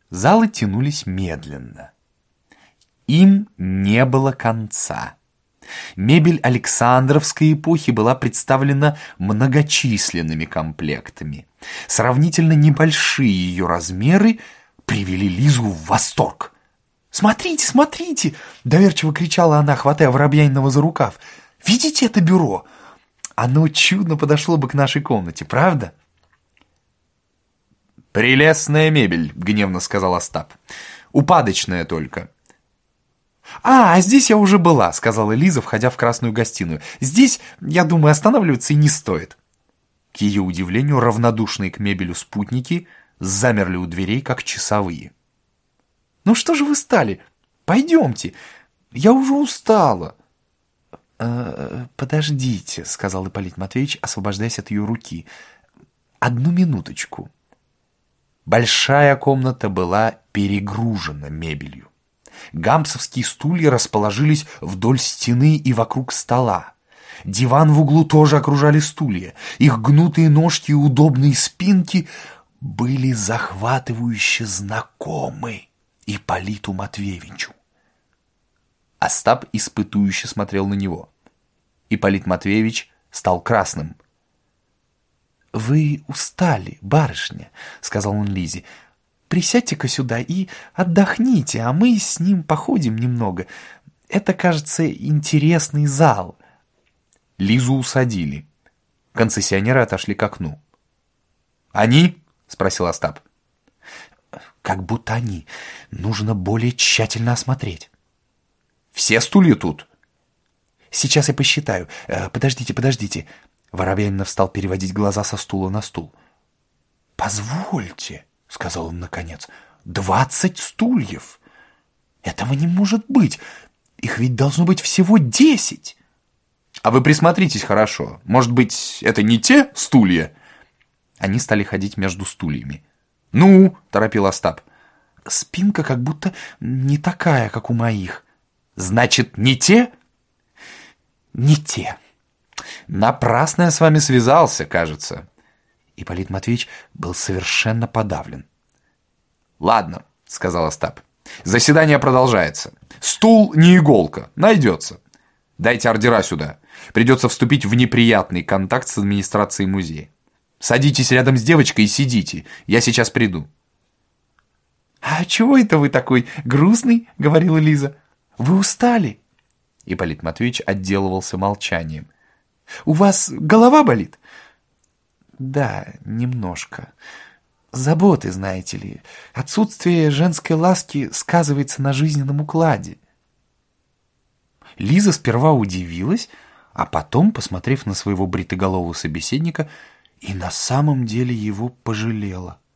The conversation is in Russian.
Залы тянулись медленно. Им не было конца. Мебель Александровской эпохи была представлена многочисленными комплектами. Сравнительно небольшие ее размеры привели Лизу в восторг. «Смотрите, смотрите!» – доверчиво кричала она, хватая Воробьянинова за рукав. «Видите это бюро? Оно чудно подошло бы к нашей комнате, правда?» «Прелестная мебель», — гневно сказал Остап. «Упадочная только». «А здесь я уже была», — сказала Лиза, входя в красную гостиную. «Здесь, я думаю, останавливаться и не стоит». К ее удивлению, равнодушные к мебелю спутники замерли у дверей, как часовые. «Ну что же вы стали? Пойдемте. Я уже устала». «Подождите», — сказал Ипполит Матвеевич, освобождаясь от ее руки. «Одну минуточку». Большая комната была перегружена мебелью. Гамсовские стулья расположились вдоль стены и вокруг стола. Диван в углу тоже окружали стулья. Их гнутые ножки и удобные спинки были захватывающе знакомы Ипполиту Матвеевичу. Остап испытующе смотрел на него. Ипполит Матвеевич стал красным. «Вы устали, барышня», — сказал он Лизе. «Присядьте-ка сюда и отдохните, а мы с ним походим немного. Это, кажется, интересный зал». Лизу усадили. Концессионеры отошли к окну. «Они?» — спросил Остап. «Как будто они. Нужно более тщательно осмотреть». «Все стулья тут?» «Сейчас я посчитаю. Подождите». Воробьянинов стал переводить глаза со стула на стул. «Позвольте», — сказал он наконец, — 20 стульев. Этого не может быть. Их ведь должно быть всего 10. А вы присмотритесь хорошо. Может быть, это не те стулья?» Они стали ходить между стульями. «Ну», — торопил Остап. «Спинка как будто не такая, как у моих». «Значит, не те?» «Не те». «Напрасно я с вами связался, кажется». Ипполит Матвеевич был совершенно подавлен. «Ладно», — сказал Остап. «Заседание продолжается. Стул не иголка, найдется. Дайте ордера сюда. Придется вступить в неприятный контакт с администрацией музея. Садитесь рядом с девочкой и сидите. Я сейчас приду». «А чего это вы такой грустный?» — говорила Лиза. «Вы устали?» Ипполит Матвеевич отделывался молчанием. «У вас голова болит?» «Да, немножко. Заботы, знаете ли. Отсутствие женской ласки сказывается на жизненном укладе». Лиза сперва удивилась, а потом, посмотрев на своего бритоголового собеседника, и на самом деле его пожалела.